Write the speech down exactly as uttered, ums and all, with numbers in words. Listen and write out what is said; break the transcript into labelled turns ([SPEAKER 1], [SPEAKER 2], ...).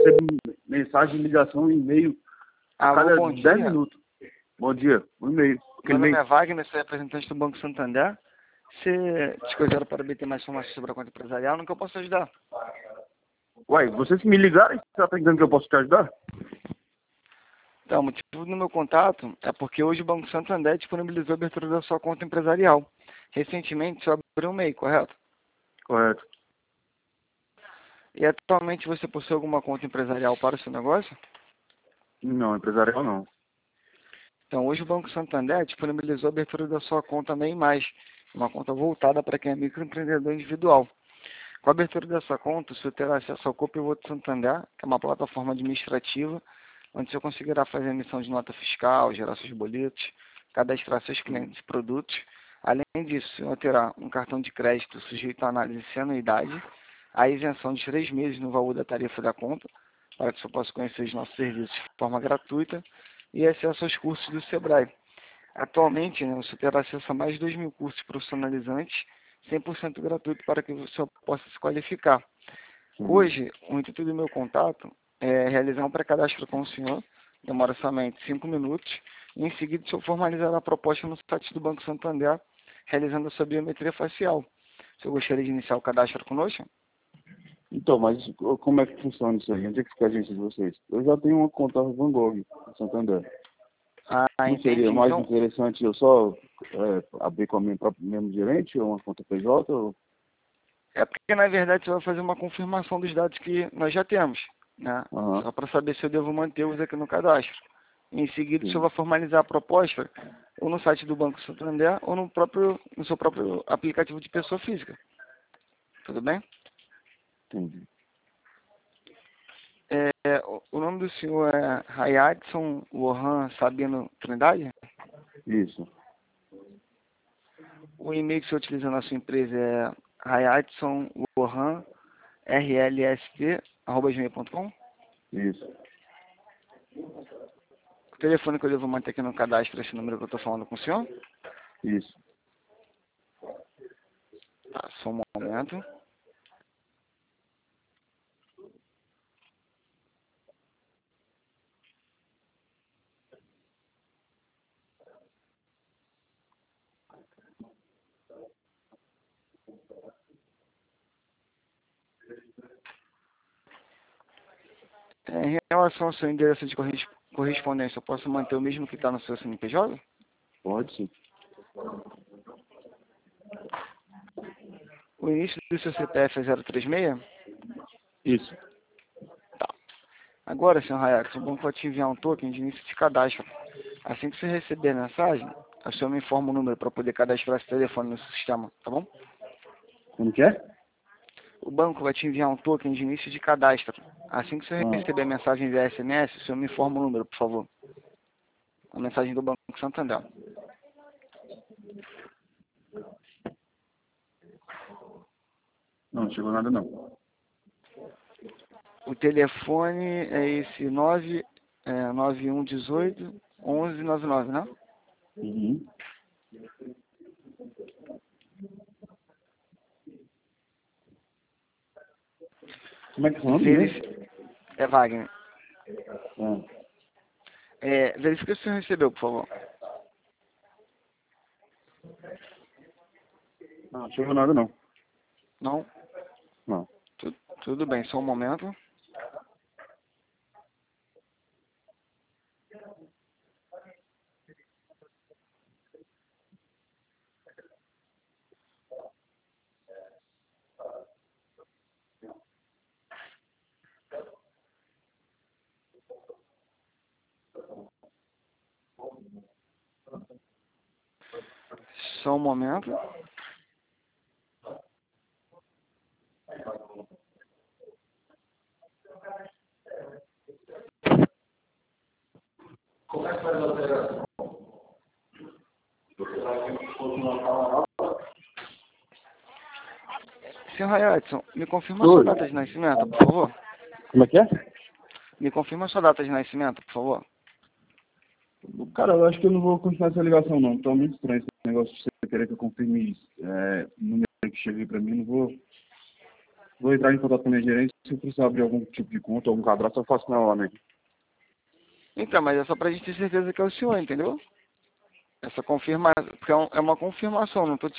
[SPEAKER 1] recebo mensagem, ligação, e-mail a
[SPEAKER 2] Alô,
[SPEAKER 1] cada
[SPEAKER 2] bom
[SPEAKER 1] dez
[SPEAKER 2] dia.
[SPEAKER 1] minutos. Bom dia, um e-mail.
[SPEAKER 2] Meu nome é Wagner, sou representante do Banco Santander. Se te considera para obter mais informações sobre a conta empresarial, no que eu posso ajudar?
[SPEAKER 1] Uai, vocês que me ligaram, você está dizendo que eu posso te ajudar?
[SPEAKER 2] Então, o motivo do meu contato é porque hoje o Banco Santander disponibilizou a abertura da sua conta empresarial. Recentemente, você abriu um M E I, correto?
[SPEAKER 1] Correto.
[SPEAKER 2] E atualmente você possui alguma conta empresarial para o seu negócio?
[SPEAKER 1] Não, empresarial não.
[SPEAKER 2] Então, hoje o Banco Santander disponibilizou a abertura da sua conta M E I mais, uma conta voltada para quem é microempreendedor individual. Com a abertura dessa conta, você terá acesso ao Copilot Santander, que é uma plataforma administrativa, onde você conseguirá fazer emissão de nota fiscal, gerar seus boletos, cadastrar seus clientes e produtos. Além disso, você terá um cartão de crédito sujeito à análise sem anuidade, a isenção de três meses no valor da tarifa da conta, para que você possa conhecer os nossos serviços de forma gratuita e acesso aos cursos do Sebrae. Atualmente, né, você terá acesso a mais de dois mil cursos profissionalizantes, cem por cento gratuito para que você possa se qualificar. Hoje, o intuito do meu contato é realizar um pré-cadastro com o senhor, demora somente cinco minutos, e em seguida o senhor formalizar a proposta no site do Banco Santander, realizando a sua biometria facial. O senhor gostaria de iniciar o cadastro conosco?
[SPEAKER 1] Então, mas como é que funciona isso aí? Onde é que fica a agência de vocês? Eu já tenho uma conta Van Gogh, em Santander.
[SPEAKER 2] Ah,
[SPEAKER 1] Não
[SPEAKER 2] entendi.
[SPEAKER 1] seria mais
[SPEAKER 2] Então,
[SPEAKER 1] interessante eu só é, abrir com a minha própria mesmo gerente ou uma conta P J? Ou...
[SPEAKER 2] é porque, na verdade, você vai fazer uma confirmação dos dados que nós já temos, né?
[SPEAKER 1] Aham.
[SPEAKER 2] Só para saber se eu devo mantê-los aqui no cadastro. Em seguida, o
[SPEAKER 1] Sim.
[SPEAKER 2] senhor vai formalizar a proposta ou no site do Banco Santander ou no, próprio, no seu próprio aplicativo de pessoa física. Tudo bem?
[SPEAKER 1] Entendi.
[SPEAKER 2] É, o, o nome do senhor é Rayadson Lohan Sabino Trindade?
[SPEAKER 1] Isso.
[SPEAKER 2] O e-mail que o senhor utiliza na sua empresa é rayadson lohan r l s p arroba gmail ponto com?
[SPEAKER 1] Isso.
[SPEAKER 2] O telefone que eu devo manter aqui no cadastro é esse número que eu estou falando com o senhor?
[SPEAKER 1] Isso.
[SPEAKER 2] Tá, só um momento. É, em relação ao seu endereço de corres- correspondência, eu posso manter o mesmo que está no seu C N P J?
[SPEAKER 1] Pode sim.
[SPEAKER 2] O início do seu C P F é zero três seis?
[SPEAKER 1] Isso.
[SPEAKER 2] Tá. Agora, senhor Hayat, o banco vai te enviar um token de início de cadastro. Assim que você receber a mensagem, o senhor me informa o número para poder cadastrar esse telefone no sistema, tá bom?
[SPEAKER 1] Como que é?
[SPEAKER 2] O banco vai te enviar um token de início de cadastro. Assim que você
[SPEAKER 1] Ah,
[SPEAKER 2] receber a mensagem via S M S, o senhor me informa o número, por favor. A mensagem do Banco Santander.
[SPEAKER 1] não, chegou nada não.
[SPEAKER 2] O telefone é esse nove, é, nove um um oito, onze noventa e nove, né?
[SPEAKER 1] Uhum. Como é que é o nome
[SPEAKER 2] Verifi-
[SPEAKER 1] mesmo?
[SPEAKER 2] É Wagner.
[SPEAKER 1] Ah,
[SPEAKER 2] É, verifica se o senhor recebeu, por favor.
[SPEAKER 1] não, chegou nada não.
[SPEAKER 2] Não?
[SPEAKER 1] Não.
[SPEAKER 2] Tu- tudo bem, só um momento. Só um momento. Senhor Hayatson, me confirma a sua
[SPEAKER 1] Oi.
[SPEAKER 2] data de nascimento, por favor.
[SPEAKER 1] Como é que é?
[SPEAKER 2] Me confirma a sua data de nascimento, por favor.
[SPEAKER 1] Cara, eu acho que eu não vou continuar essa ligação não. Tá muito estranho esse negócio de você querer que eu confirme isso. É, o número que cheguei pra mim, não vou. Vou entrar em contato com a minha gerente. Se eu precisar abrir algum tipo de conta, algum cadastro, eu faço na hora, né?
[SPEAKER 2] Então, mas é só pra gente ter certeza que é o senhor, entendeu? Essa confirmação, porque é um- é uma confirmação, não tô te